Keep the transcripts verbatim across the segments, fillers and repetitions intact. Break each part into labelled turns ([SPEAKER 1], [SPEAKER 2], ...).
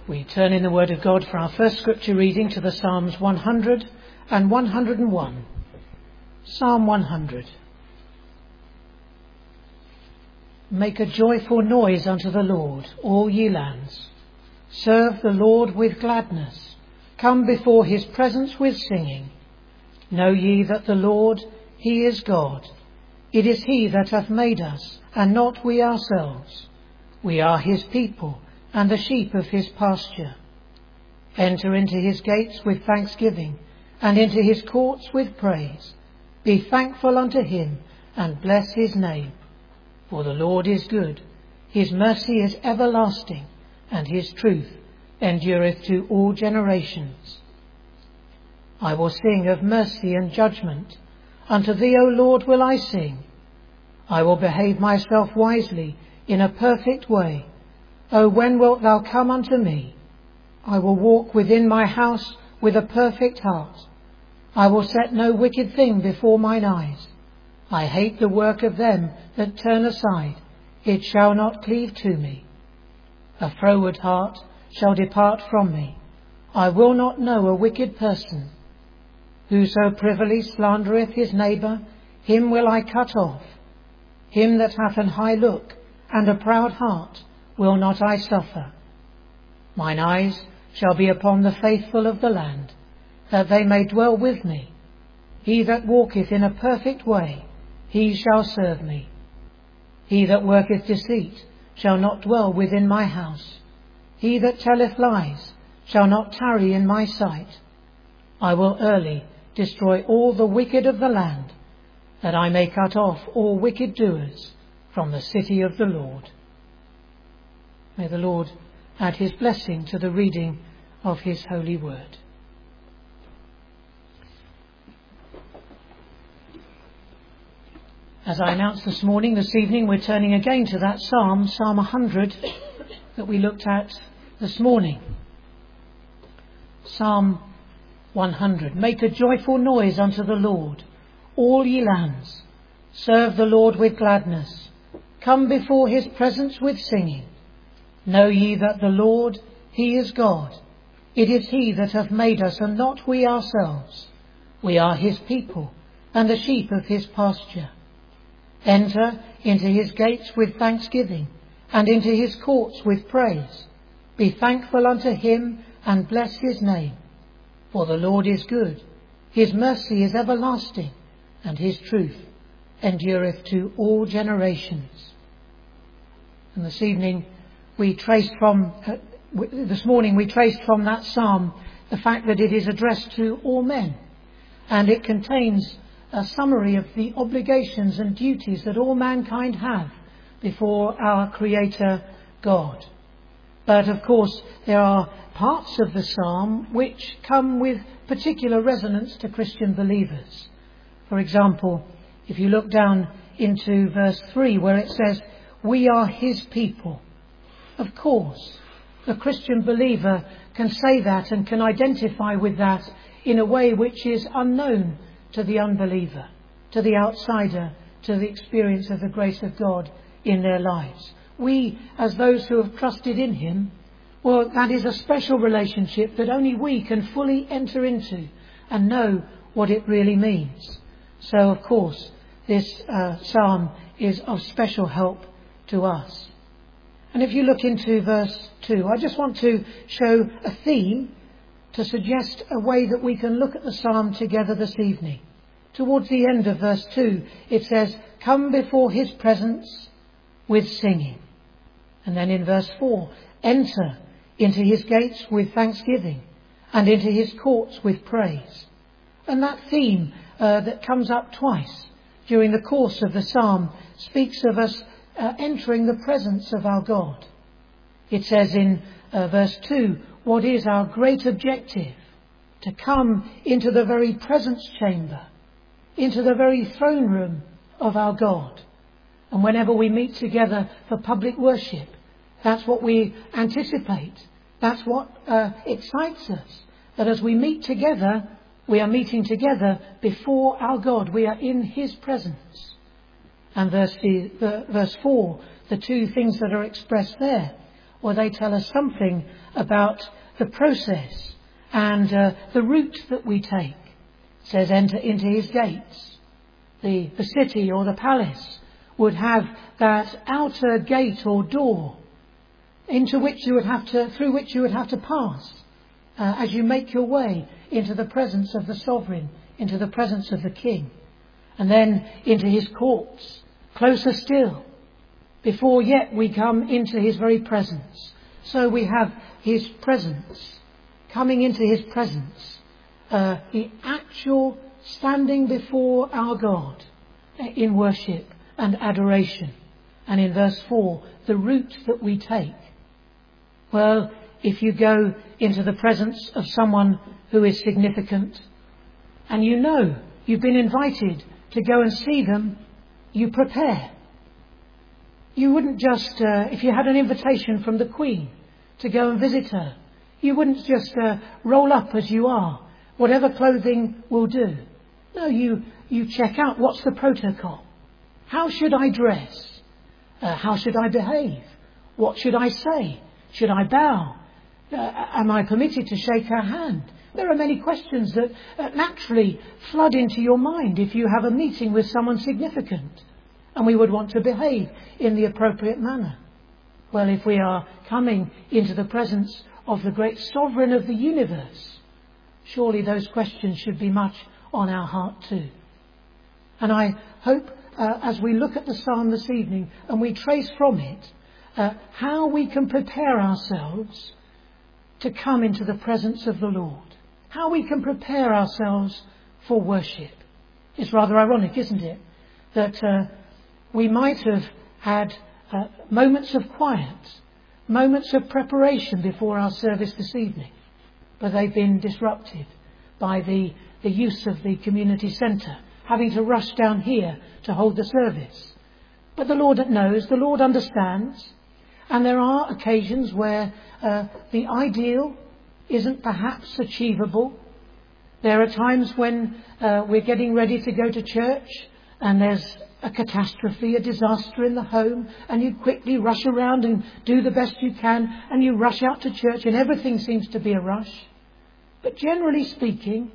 [SPEAKER 1] We turn in the Word of God for our first scripture reading to the Psalms one hundred and one hundred and one. Psalm one hundred. Make a joyful noise unto the Lord, all ye lands. Serve the Lord with gladness. Come before his presence with singing. Know ye that the Lord, he is God. It is he that hath made us, and not we ourselves. We are his people, and the sheep of his pasture. Enter into his gates with thanksgiving, and into his courts with praise. Be thankful unto him, and bless his name. For the Lord is good, his mercy is everlasting, and his truth endureth to all generations. I will sing of mercy and judgment. Unto thee, O Lord, will I sing. I will behave myself wisely in a perfect way. O when wilt thou come unto me? I will walk within my house with a perfect heart. I will set no wicked thing before mine eyes. I hate the work of them that turn aside. It shall not cleave to me. A froward heart shall depart from me. I will not know a wicked person. Whoso privily slandereth his neighbour, him will I cut off. Him that hath an high look and a proud heart will not I suffer. Mine eyes shall be upon the faithful of the land, that they may dwell with me. He that walketh in a perfect way, he shall serve me. He that worketh deceit shall not dwell within my house. He that telleth lies shall not tarry in my sight. I will early destroy all the wicked of the land, that I may cut off all wicked doers from the city of the Lord. May the Lord add his blessing to the reading of his holy word. As I announced this morning, this evening we're turning again to that psalm, Psalm one hundred, that we looked at this morning. Psalm one hundred. Make a joyful noise unto the Lord, all ye lands. Serve the Lord with gladness. Come before his presence with singing. Know ye that the Lord, he is God. It is he that hath made us, and not we ourselves. We are his people, and the sheep of his pasture. Enter into his gates with thanksgiving, and into his courts with praise. Be thankful unto him, and bless his name. For the Lord is good, his mercy is everlasting, and his truth endureth to all generations. And this evening we traced from, uh, w- this morning we traced from that psalm the fact that it is addressed to all men, and it contains a summary of the obligations and duties that all mankind have before our Creator God. But of course there are parts of the psalm which come with particular resonance to Christian believers. For example, if you look down into verse three where it says, we are his people. Of course, the Christian believer can say that and can identify with that in a way which is unknown to the unbeliever, to the outsider, to the experience of the grace of God in their lives. We, as those who have trusted in him, well, that is a special relationship that only we can fully enter into and know what it really means. So, of course, this uh, psalm is of special help to us. And if you look into verse two, I just want to show a theme to suggest a way that we can look at the psalm together this evening. Towards the end of verse two, it says, come before his presence with singing. And then in verse four, enter into his gates with thanksgiving, and into his courts with praise. And that theme uh, that comes up twice during the course of the psalm speaks of us uh, entering the presence of our God. It says in uh, verse two, what is our great objective? To come into the very presence chamber, into the very throne room of our God. And whenever we meet together for public worship, that's what we anticipate. That's what uh, excites us. That as we meet together, we are meeting together before our God. We are in his presence. And verse, the, verse four, the two things that are expressed there. or they tell us something about the process and uh, the route that we take. It says enter into his gates. The, the city or the palace would have that outer gate or door into which you would have to, through which you would have to pass uh, as you make your way into the presence of the sovereign, into the presence of the king, and then into his courts, closer still, before yet we come into his very presence. So we have his presence, coming into his presence, uh, the actual standing before our God in worship and adoration. And in verse four, the route that we take. Well, if you go into the presence of someone who is significant, and you know you've been invited to go and see them, you prepare. You wouldn't just, uh, if you had an invitation from the Queen to go and visit her, you wouldn't just uh, roll up as you are, whatever clothing will do. No, you, you check out what's the protocol. How should I dress? Uh, how should I behave? What should I say? Should I bow? Uh, am I permitted to shake her hand? There are many questions that uh, naturally flood into your mind if you have a meeting with someone significant. And we would want to behave in the appropriate manner. Well, if we are coming into the presence of the great sovereign of the universe, surely those questions should be much on our heart too. And I hope uh, as we look at the psalm this evening and we trace from it uh, how we can prepare ourselves to come into the presence of the Lord. How we can prepare ourselves for worship. It's rather ironic, isn't it, that uh, we might have had uh, moments of quiet, moments of preparation before our service this evening, but they've been disrupted by the, the use of the community centre, having to rush down here to hold the service. But the Lord knows, the Lord understands, and there are occasions where uh, the ideal isn't perhaps achievable. There are times when uh, we're getting ready to go to church and there's a catastrophe, a disaster in the home, and you quickly rush around and do the best you can, and you rush out to church and everything seems to be a rush. But generally speaking,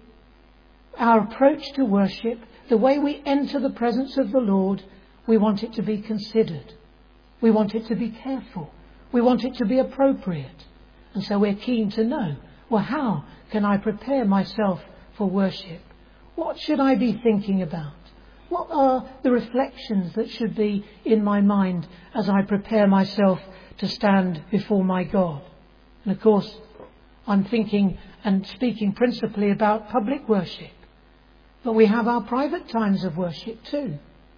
[SPEAKER 1] our approach to worship, the way we enter the presence of the Lord, we want it to be considered. We want it to be careful. We want it to be appropriate. And so we're keen to know, well, how can I prepare myself for worship? What should I be thinking about? What are the reflections that should be in my mind as I prepare myself to stand before my God? And of course, I'm thinking and speaking principally about public worship. But we have our private times of worship too.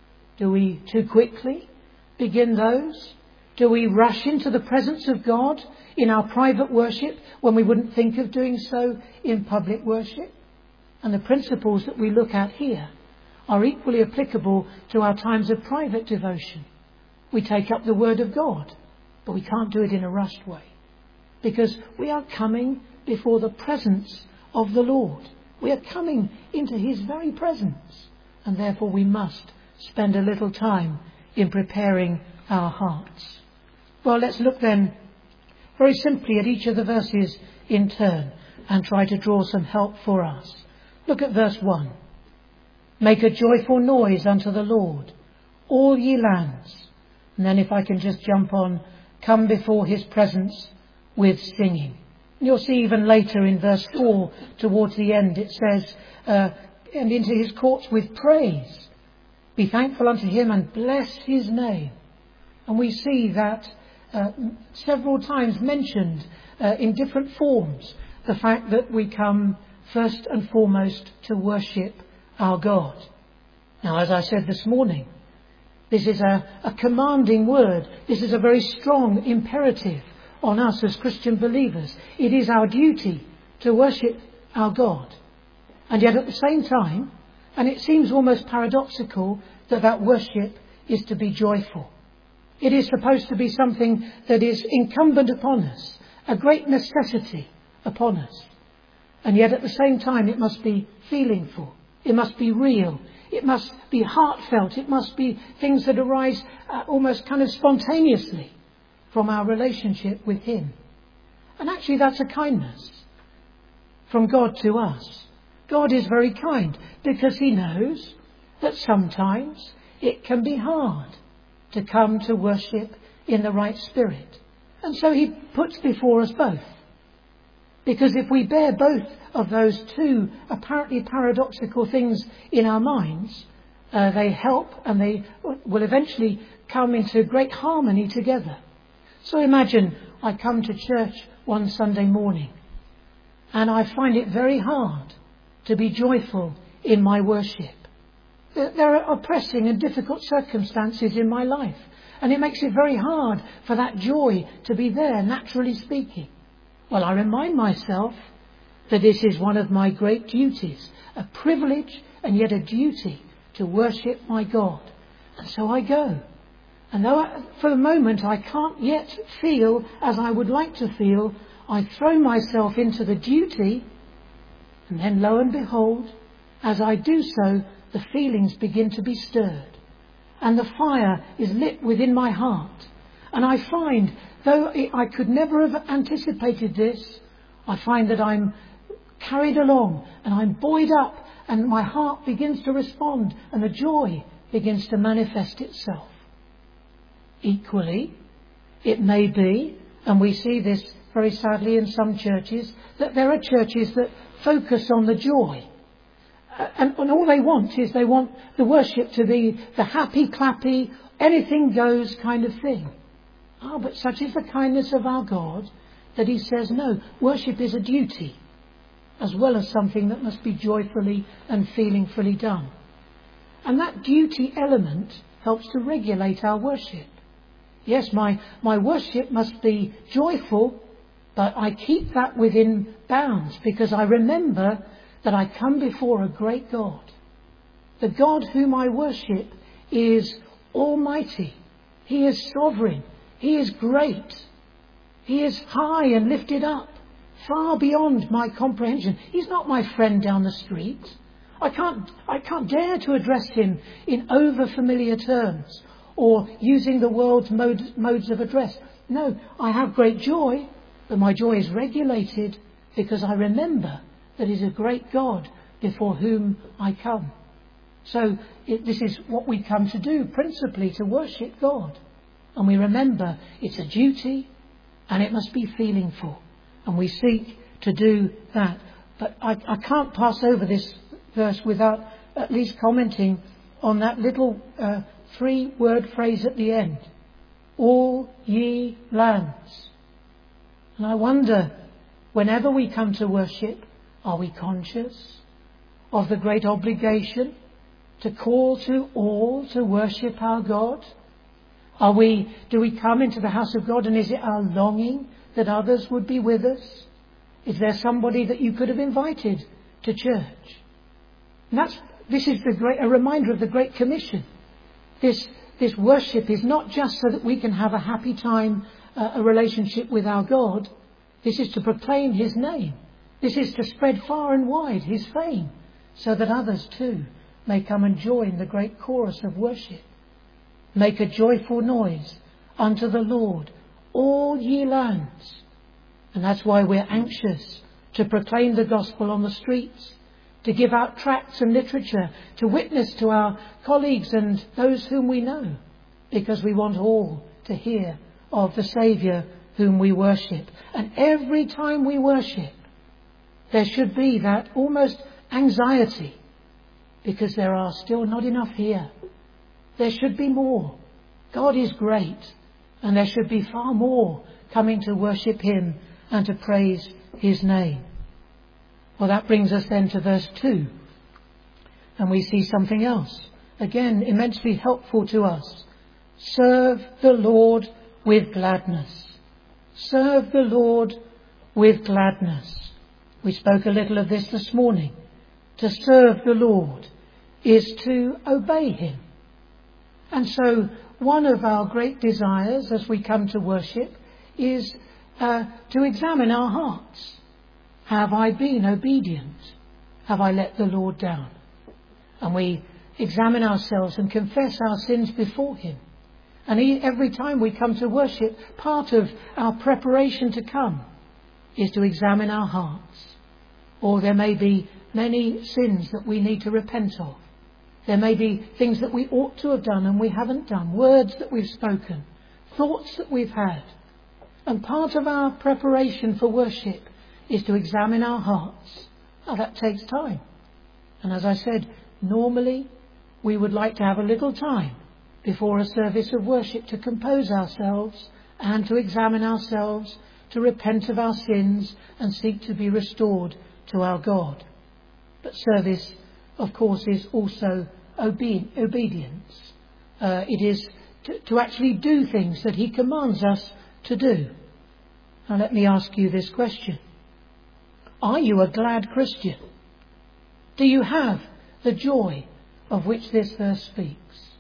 [SPEAKER 1] Do we too quickly begin those? Do we rush into the presence of God in our private worship when we wouldn't think of doing so in public worship? And the principles that we look at here are equally applicable to our times of private devotion. We take up the Word of God, but we can't do it in a rushed way, because we are coming before the presence of the Lord. We are coming into his very presence, and therefore we must spend a little time in preparing our hearts. Well, let's look then very simply at each of the verses in turn and try to draw some help for us. Look at verse one. Make a joyful noise unto the Lord, all ye lands. And then if I can just jump on, come before his presence with singing. And you'll see even later in verse four, towards the end, it says, uh, and into his courts with praise. Be thankful unto him and bless his name. And we see that uh, several times mentioned uh, in different forms, the fact that we come first and foremost to worship our God. Now, as I said this morning, this is a, a commanding word. This is a very strong imperative on us as Christian believers. It is our duty to worship our God. And yet at the same time, and it seems almost paradoxical, that that worship is to be joyful. It is supposed to be something that is incumbent upon us, a great necessity upon us. And yet at the same time, it must be feelingful. It must be real. It must be heartfelt. It must be things that arise uh, almost kind of spontaneously. from our relationship with him. And actually that's a kindness from God to us. God is very kind because he knows that sometimes it can be hard to come to worship in the right spirit. And so he puts before us both. Because if we bear both of those two apparently paradoxical things in our minds, uh, they help and they will eventually come into great harmony together. So imagine I come to church one Sunday morning and I find it very hard to be joyful in my worship. There are oppressing and difficult circumstances in my life, and it makes it very hard for that joy to be there, naturally speaking. Well, I remind myself that this is one of my great duties, a privilege and yet a duty to worship my God. And so I go. And though I, for the moment I can't yet feel as I would like to feel, I throw myself into the duty, and then lo and behold, as I do so, the feelings begin to be stirred, and the fire is lit within my heart. And I find, though I could never have anticipated this, I find that I'm carried along and I'm buoyed up, and my heart begins to respond, and the joy begins to manifest itself. Equally, it may be, and we see this very sadly in some churches, that there are churches that focus on the joy. And, and all they want is they want the worship to be the happy, clappy, anything goes kind of thing. Ah, but such is the kindness of our God that he says, no, worship is a duty as well as something that must be joyfully and feelingfully done. And that duty element helps to regulate our worship. Yes, my, my worship must be joyful, but I keep that within bounds because I remember that I come before a great God. The God whom I worship is almighty. He is sovereign. He is great. He is high and lifted up, far beyond my comprehension. He's not my friend down the street. I can't, I can't dare to address him in over-familiar terms or using the world's mode, modes of address. No, I have great joy, but my joy is regulated because I remember that is a great God before whom I come. So it, this is what we come to do, principally to worship God. And we remember it's a duty and it must be feelingful. And we seek to do that. But I, I can't pass over this verse without at least commenting on that little uh, three-word phrase at the end. All ye lands. And I wonder, whenever we come to worship, are we conscious of the great obligation to call to all to worship our God? Are we, do we come into the house of God and is it our longing that others would be with us? Is there somebody that you could have invited to church? And that's, this is the great, a reminder of the Great Commission. This, this worship is not just so that we can have a happy time, uh, a relationship with our God. This is to proclaim his name. This is to spread far and wide his fame, so that others too may come and join the great chorus of worship. Make a joyful noise unto the Lord, all ye lands. And that's why we're anxious to proclaim the gospel on the streets, to give out tracts and literature, to witness to our colleagues and those whom we know, because we want all to hear of the Saviour whom we worship. And every time we worship, there should be that almost anxiety, because there are still not enough here. There should be more. God is great, and there should be far more coming to worship him and to praise his name. Well, that brings us then to verse two. And we see something else, again, immensely helpful to us. Serve the Lord with gladness. Serve the Lord with gladness. We spoke a little of this this morning. To serve the Lord is to obey him. And so one of our great desires as we come to worship is uh, to examine our hearts. Have I been obedient? Have I let the Lord down? And we examine ourselves and confess our sins before him. And every time we come to worship, part of our preparation to come is to examine our hearts. Or there may be many sins that we need to repent of. There may be things that we ought to have done and we haven't done. Words that we've spoken. Thoughts that we've had. And part of our preparation for worship is to examine our hearts. Now that takes time. And as I said, normally we would like to have a little time before a service of worship to compose ourselves and to examine ourselves, to repent of our sins and seek to be restored to our God. But service, of course, is also obe- obedience. Uh, it is to, to actually do things that he commands us to do. Now let me ask you this question. Are you a glad Christian? Do you have the joy of which this verse speaks?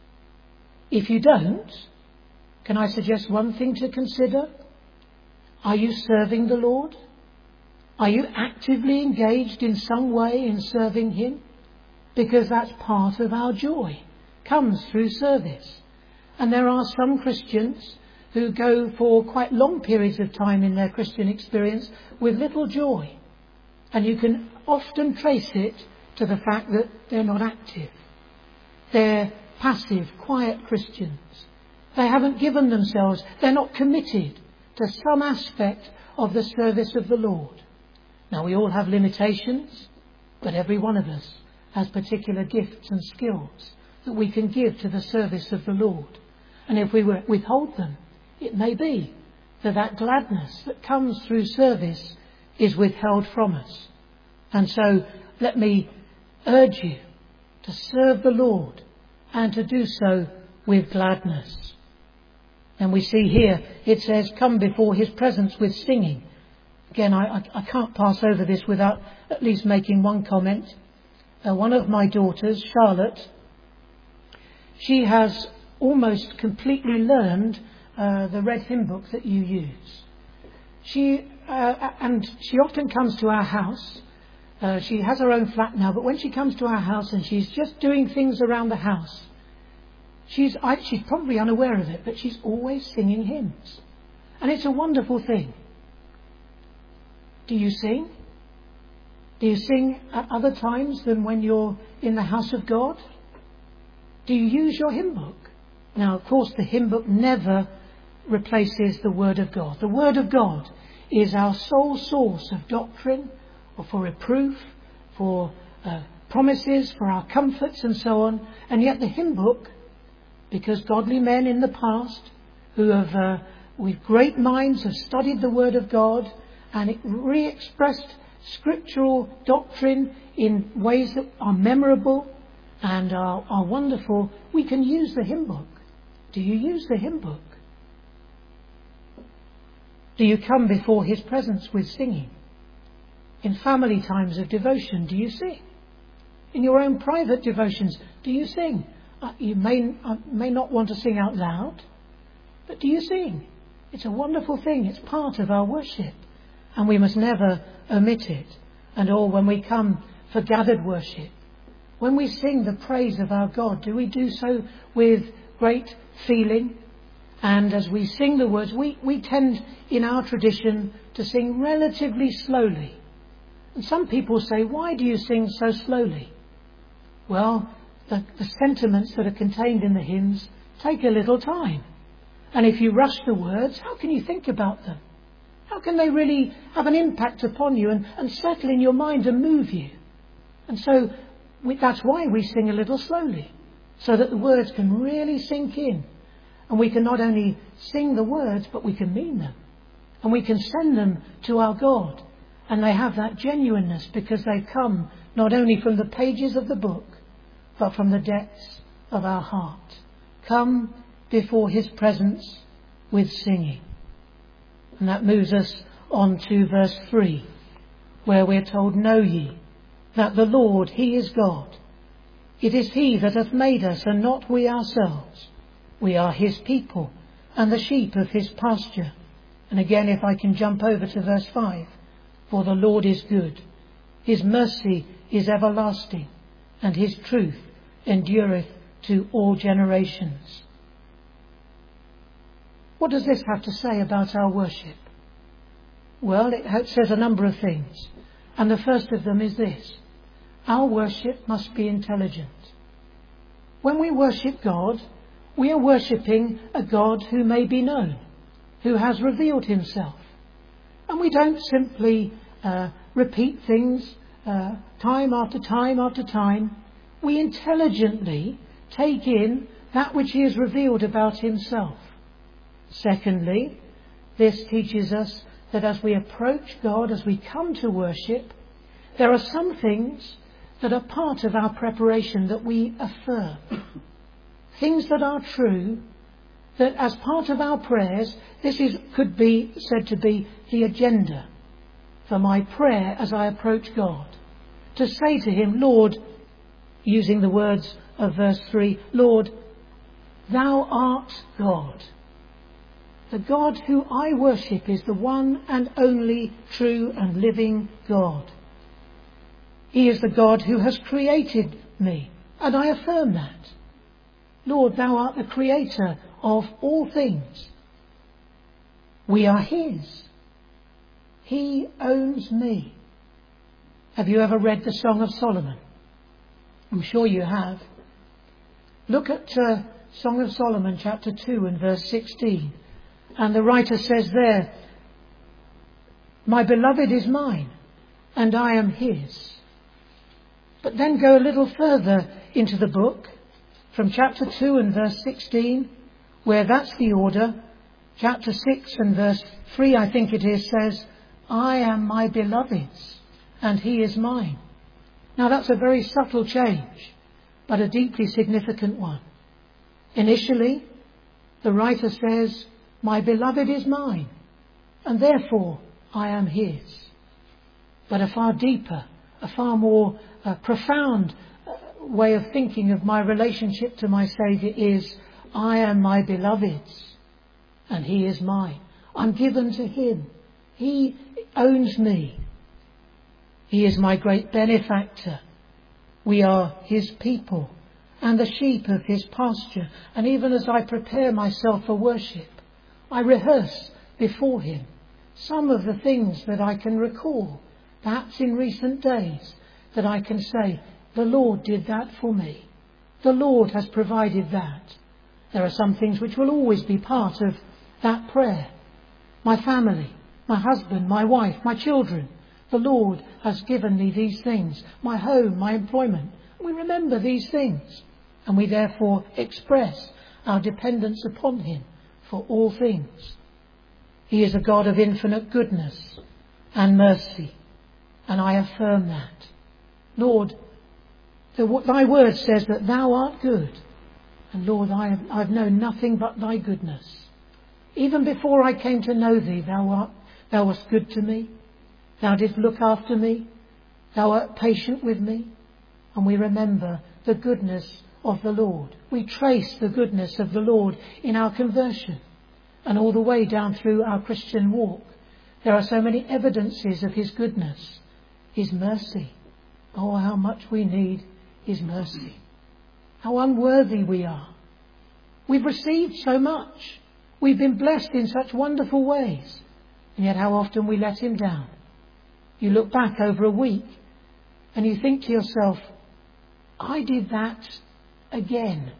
[SPEAKER 1] If you don't, can I suggest one thing to consider? Are you serving the Lord? Are you actively engaged in some way in serving him? Because that's part of our joy, comes through service. And there are some Christians who go for quite long periods of time in their Christian experience with little joy. And you can often trace it to the fact that they're not active. They're passive, quiet Christians. They haven't given themselves, they're not committed to some aspect of the service of the Lord. Now we all have limitations, but every one of us has particular gifts and skills that we can give to the service of the Lord. And if we withhold them, it may be that that gladness that comes through service is withheld from us. And so let me urge you to serve the Lord and to do so with gladness. And we see here, it says, come before his presence with singing. Again, I, I, I can't pass over this without at least making one comment. Uh, one of my daughters, Charlotte, she has almost completely learned uh, the red hymn book that you use. She uh, and she often comes to our house. Uh, she has her own flat now, but when she comes to our house and she's just doing things around the house, she's I, she's probably unaware of it, but she's always singing hymns. And it's a wonderful thing. Do you sing? Do you sing at other times than when you're in the house of God? Do you use your hymn book? Now, of course, the hymn book never replaces the Word of God. The Word of God is our sole source of doctrine, or for reproof, for uh, promises, for our comforts and so on. And yet the hymn book, because godly men in the past who have, uh, with great minds, have studied the Word of God and it re-expressed scriptural doctrine in ways that are memorable and are, are wonderful, we can use the hymn book. Do you use the hymn book? Do you come before his presence with singing? In family times of devotion, do you sing? In your own private devotions, do you sing? Uh, you may, uh, may not want to sing out loud, but do you sing? It's a wonderful thing. It's part of our worship. And we must never omit it. And all when we come for gathered worship, when we sing the praise of our God, do we do so with great feeling? And as we sing the words, we, we tend in our tradition to sing relatively slowly. And some people say, why do you sing so slowly? Well, the, the sentiments that are contained in the hymns take a little time. And if you rush the words, how can you think about them? How can they really have an impact upon you and, and settle in your mind and move you? And so we, that's why we sing a little slowly, so that the words can really sink in. And we can not only sing the words, but we can mean them. And we can send them to our God. And they have that genuineness because they come not only from the pages of the book, but from the depths of our heart. Come before his presence with singing. And that moves us on to verse three, where we're told, know ye that the Lord, he is God. It is he that hath made us, and not we ourselves. We are his people, and the sheep of his pasture. And again, if I can jump over to verse five, for the Lord is good. His mercy is everlasting, and his truth endureth to all generations. What does this have to say about our worship? Well, it says a number of things. And the first of them is this: our worship must be intelligent. When we worship God, we are worshipping a God who may be known, who has revealed himself. And we don't simply uh, repeat things uh, time after time after time. We intelligently take in that which he has revealed about himself. Secondly, this teaches us that as we approach God, as we come to worship, there are some things that are part of our preparation that we affirm. Things that are true, that as part of our prayers, this is could be said to be the agenda for my prayer as I approach God. To say to him, Lord, using the words of verse three, Lord, thou art God. The God who I worship is the one and only true and living God. He is the God who has created me, and I affirm that. Lord, thou art the creator of all things. We are his. He owns me. Have you ever read the Song of Solomon? I'm sure you have. Look at uh, Song of Solomon chapter two and verse sixteen. And the writer says there, my beloved is mine, and I am his. But then go a little further into the book, from chapter two and verse sixteen, where that's the order. Chapter six and verse three, I think it is, says, I am my beloved's, and he is mine. Now that's a very subtle change, but a deeply significant one. Initially, the writer says, my beloved is mine, and therefore I am his. But a far deeper, a far more uh, profound uh, way of thinking of my relationship to my Saviour is, I am my beloved's, and he is mine. I'm given to him. He owns me. He is my great benefactor. We are his people and the sheep of his pasture. And even as I prepare myself for worship, I rehearse before him some of the things that I can recall, perhaps in recent days, that I can say, the Lord did that for me. The Lord has provided that. There are some things which will always be part of that prayer. My family, my husband, my wife, my children. The Lord has given me these things. My home, my employment. We remember these things, and we therefore express our dependence upon him for all things. He is a God of infinite goodness and mercy, and I affirm that. Lord, the, thy word says that thou art good, and Lord, I have, I have known nothing but thy goodness. Even before I came to know thee, thou art, thou wast good to me. Thou didst look after me. Thou art patient with me. And we remember the goodness of the Lord. We trace the goodness of the Lord in our conversion and all the way down through our Christian walk. There are so many evidences of his goodness, his mercy. Oh, how much we need his mercy. How unworthy we are. We've received so much. We've been blessed in such wonderful ways. And yet how often we let him down. You look back over a week and you think to yourself, I did that again.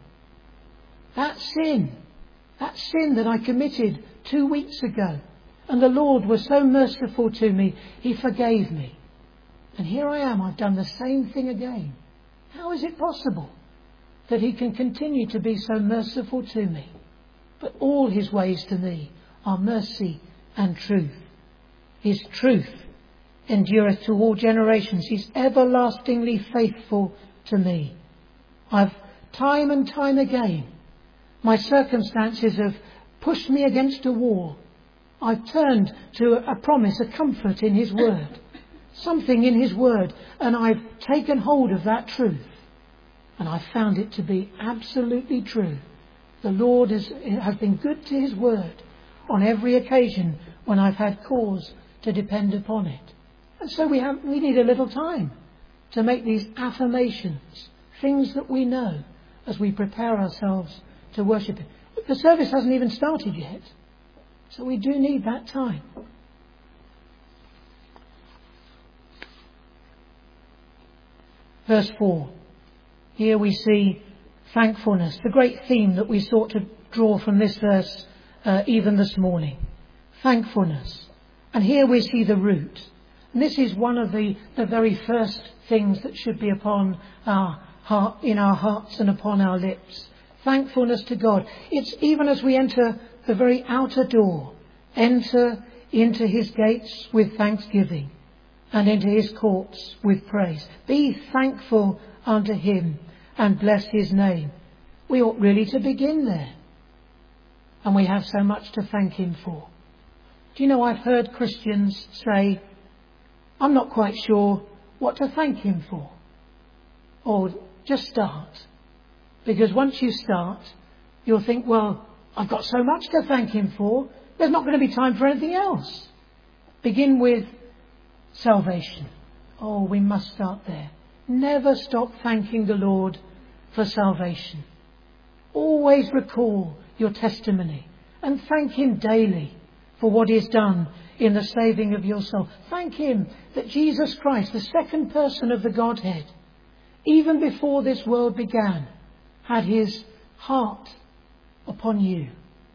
[SPEAKER 1] That sin, that sin that I committed two weeks ago. And the Lord was so merciful to me, he forgave me. And here I am, I've done the same thing again. How is it possible that he can continue to be so merciful to me? But all his ways to me are mercy and truth. His truth endureth to all generations. He's everlastingly faithful to me. I've time and time again, my circumstances have pushed me against a wall. I've turned to a promise, a comfort in his word, something in his word, and I've taken hold of that truth. And I've found it to be absolutely true. The Lord has, has been good to his word on every occasion when I've had cause to depend upon it. And so we have, we need a little time to make these affirmations, things that we know as we prepare ourselves to worship him. The service hasn't even started yet. So we do need that time. Verse four. Here we see thankfulness, the great theme that we sought to draw from this verse uh, even this morning. Thankfulness. And here we see the root. And this is one of the, the very first things that should be upon our heart, in our hearts and upon our lips. Thankfulness to God. It's even as we enter the very outer door, enter into his gates with thanksgiving and into his courts with praise. Be thankful unto him and bless his name. We ought really to begin there. And we have so much to thank him for. Do you know, I've heard Christians say, I'm not quite sure what to thank him for. Or just start. Because once you start, you'll think, well, I've got so much to thank him for, there's not going to be time for anything else. Begin with salvation. Oh, we must start there. Never stop thanking the Lord for salvation. Always recall your testimony and thank him daily for what he has done in the saving of your soul. Thank him that Jesus Christ, the second person of the Godhead, even before this world began, had his heart upon you.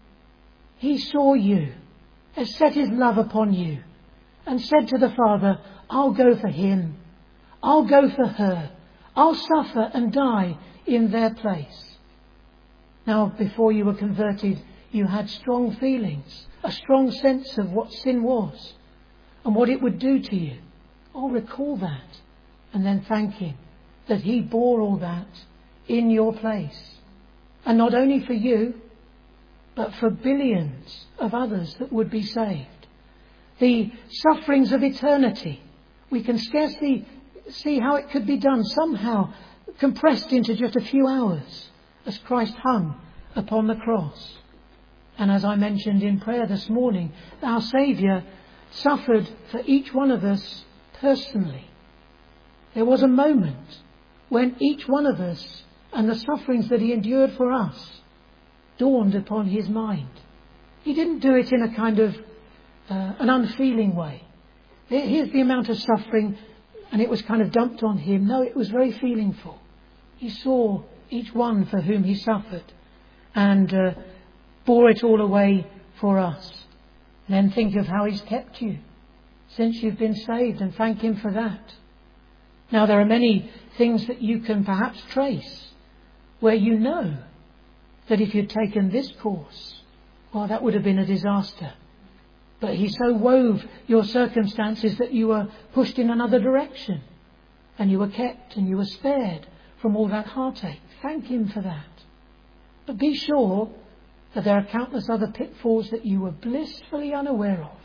[SPEAKER 1] He saw you, has set his love upon you, and said to the Father, I'll go for him. I'll go for her. I'll suffer and die in their place. Now, before you were converted, you had strong feelings, a strong sense of what sin was and what it would do to you. Oh, recall that and then thank him that he bore all that in your place. And not only for you, but for billions of others that would be saved. The sufferings of eternity, we can scarcely see how it could be done, somehow compressed into just a few hours as Christ hung upon the cross. And as I mentioned in prayer this morning, our Saviour suffered for each one of us personally. There was a moment when each one of us and the sufferings that he endured for us dawned upon his mind. He didn't do it in a kind of uh, an unfeeling way. Here's the amount of suffering, and it was kind of dumped on him. No, it was very feelingful. He saw each one for whom he suffered and uh, bore it all away for us. And then think of how he's kept you since you've been saved, and thank him for that. Now, there are many things that you can perhaps trace where you know that if you'd taken this course, well, that would have been a disaster. But he so wove your circumstances that you were pushed in another direction, and you were kept and you were spared from all that heartache. Thank him for that. But be sure that there are countless other pitfalls that you were blissfully unaware of.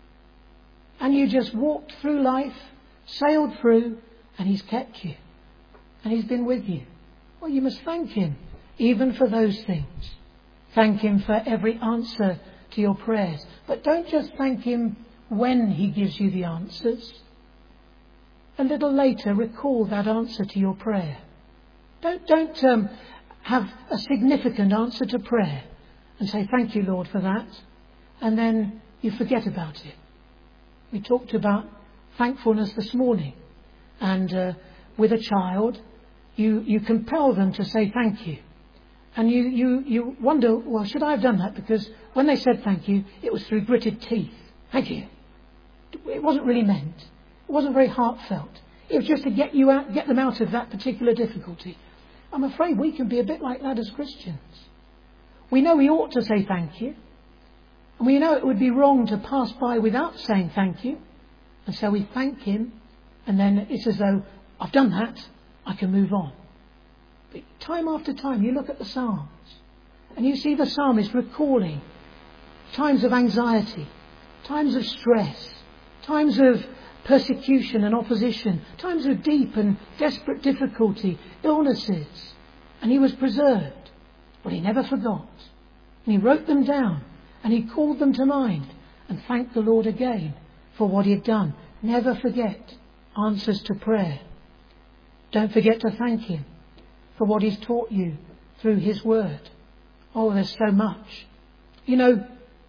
[SPEAKER 1] And you just walked through life, sailed through, and he's kept you. And he's been with you. Well, you must thank him even for those things. Thank him for every answer to your prayers. But don't just thank him when he gives you the answers. A little later, recall that answer to your prayer. Don't, don't um, have a significant answer to prayer and say, thank you, Lord, for that. And then you forget about it. We talked about thankfulness this morning. And uh, with a child, you, you compel them to say thank you. And you, you, you wonder, well, should I have done that? Because when they said thank you, it was through gritted teeth. Thank you. It wasn't really meant. It wasn't very heartfelt. It was just to get you out, get them out of that particular difficulty. I'm afraid we can be a bit like that as Christians. We know we ought to say thank you. And we know it would be wrong to pass by without saying thank you. And so we thank him. And then it's as though, I've done that, I can move on. But time after time, you look at the Psalms and you see the psalmist recalling times of anxiety, times of stress, times of persecution and opposition, times of deep and desperate difficulty, illnesses. And he was preserved. Well, he never forgot. And he wrote them down and he called them to mind and thanked the Lord again for what he had done. Never forget answers to prayer. Don't forget to thank him for what he's taught you through his word. Oh, there's so much. You know,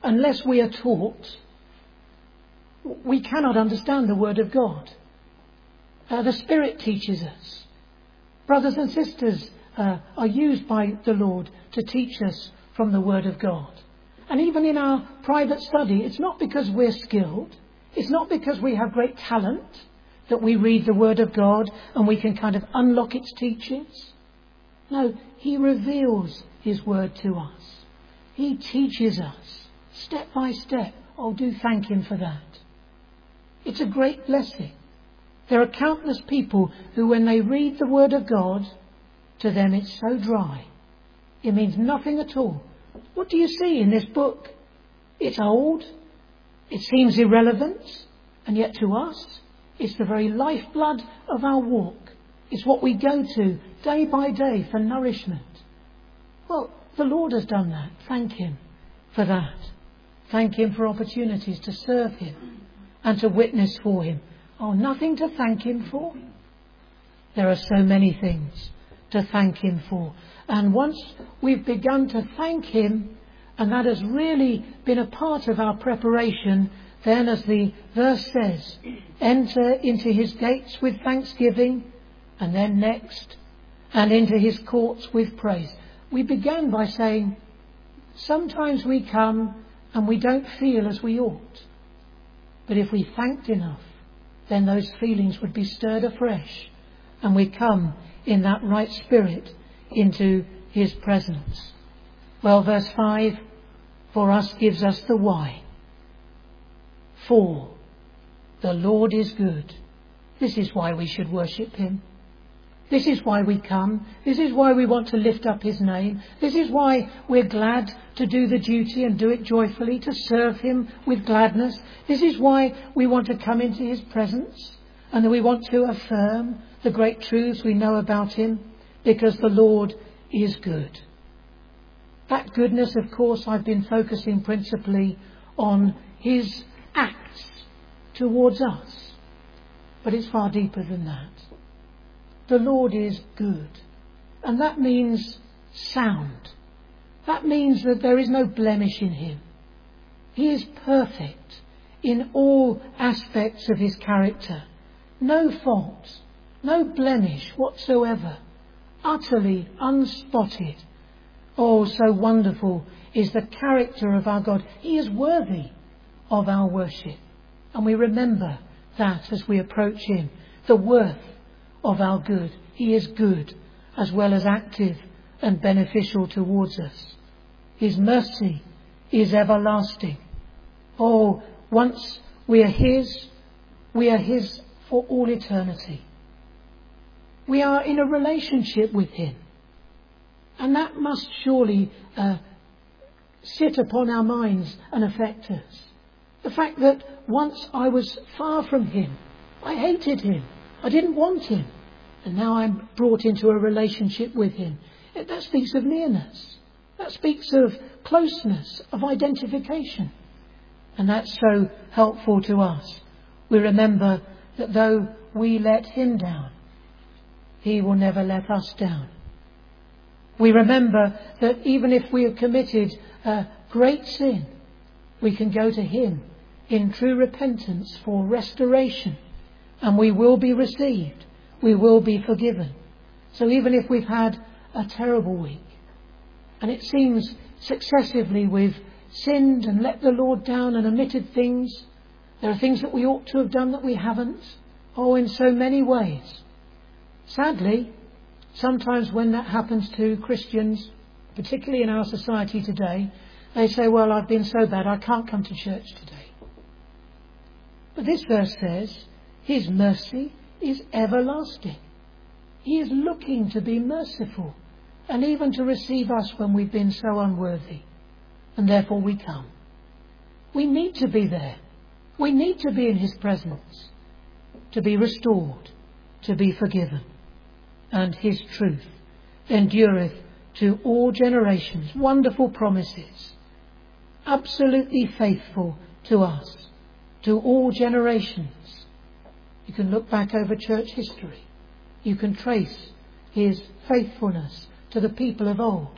[SPEAKER 1] unless we are taught, we cannot understand the Word of God. Uh, the Spirit teaches us. Brothers and sisters uh, are used by the Lord to teach us from the Word of God. And even in our private study, it's not because we're skilled. It's not because we have great talent that we read the Word of God and we can kind of unlock its teachings. No, He reveals His Word to us. He teaches us step by step. Oh, do thank Him for that. It's a great blessing. There are countless people who, when they read the Word of God, to them it's so dry. It means nothing at all. What do you see in this book? It's old. It seems irrelevant. And yet to us, it's the very lifeblood of our walk. It's what we go to day by day for nourishment. Well, the Lord has done that. Thank Him for that. Thank Him for opportunities to serve Him and to witness for Him. Oh, nothing to thank Him for? There are so many things to thank Him for. And once we've begun to thank Him, and that has really been a part of our preparation, then, as the verse says, enter into His gates with thanksgiving, and then next, and into His courts with praise. We began by saying, sometimes we come and we don't feel as we ought. But if we thanked enough, then those feelings would be stirred afresh, and we come in that right spirit into His presence. Well, verse five, for us gives us the why. For the Lord is good. This is why we should worship Him. This is why we come. This is why we want to lift up His name. This is why we're glad to do the duty and do it joyfully, to serve Him with gladness. This is why we want to come into His presence, and that we want to affirm the great truths we know about Him, because the Lord is good. That goodness, of course, I've been focusing principally on His acts towards us. But it's far deeper than that. The Lord is good. And that means sound. That means that there is no blemish in Him. He is perfect in all aspects of His character. No fault, no blemish whatsoever. Utterly unspotted. Oh, so wonderful is the character of our God. He is worthy of our worship. And we remember that as we approach Him. The worth of our good. He is good as well as active and beneficial towards us. His mercy is everlasting. Oh, once we are His, we are His for all eternity. We are in a relationship with Him. And that must surely uh, sit upon our minds and affect us. The fact that once I was far from Him, I hated Him, I didn't want Him, and now I'm brought into a relationship with Him. That speaks of nearness. That speaks of closeness, of identification. And that's so helpful to us. We remember that though we let Him down, He will never let us down. We remember that even if we have committed a great sin, we can go to Him in true repentance for restoration, and we will be received. We will be forgiven. So even if we've had a terrible week, and it seems successively we've sinned and let the Lord down and omitted things, there are things that we ought to have done that we haven't. Oh, in so many ways. Sadly, sometimes when that happens to Christians, particularly in our society today, they say, well, I've been so bad I can't come to church today. But this verse says, His mercy is everlasting. He is looking to be merciful and even to receive us when we've been so unworthy. And therefore we come. We need to be there. We need to be in His presence, to be restored, to be forgiven. And His truth endureth to all generations. Wonderful promises. Absolutely faithful to us, to all generations. You can look back over church history. You can trace His faithfulness to the people of old.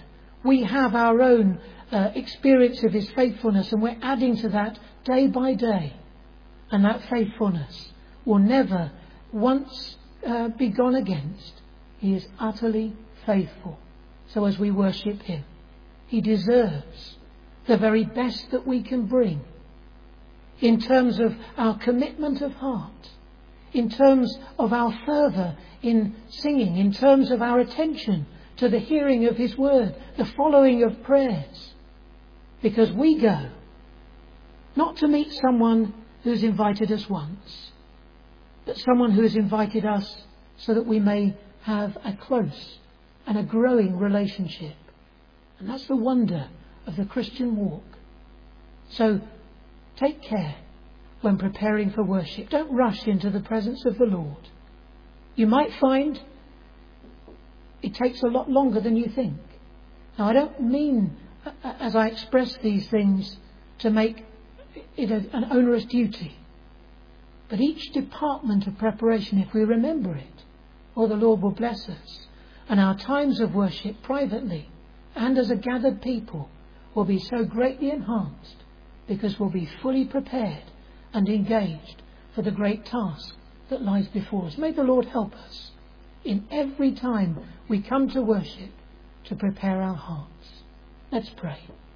[SPEAKER 1] We have our own uh, experience of his faithfulness, and we're adding to that day by day. And that faithfulness will never once uh, be gone against. He is utterly faithful. So as we worship him, he deserves the very best that we can bring in terms of our commitment of heart, in terms of our fervour in singing, in terms of our attention to the hearing of his word, the following of prayers. Because we go not to meet someone who's invited us once, but someone who has invited us so that we may have a close and a growing relationship. And that's the wonder of the Christian walk. So take care when preparing for worship. Don't rush into the presence of the Lord. You might find it takes a lot longer than you think. Now, I don't mean, as I express these things, to make it an onerous duty. But each department of preparation, if we remember it, oh, the Lord will bless us. And our times of worship privately and as a gathered people will be so greatly enhanced, because we'll be fully prepared and engaged for the great task that lies before us. May the Lord help us in every time we come to worship to prepare our hearts. Let's pray.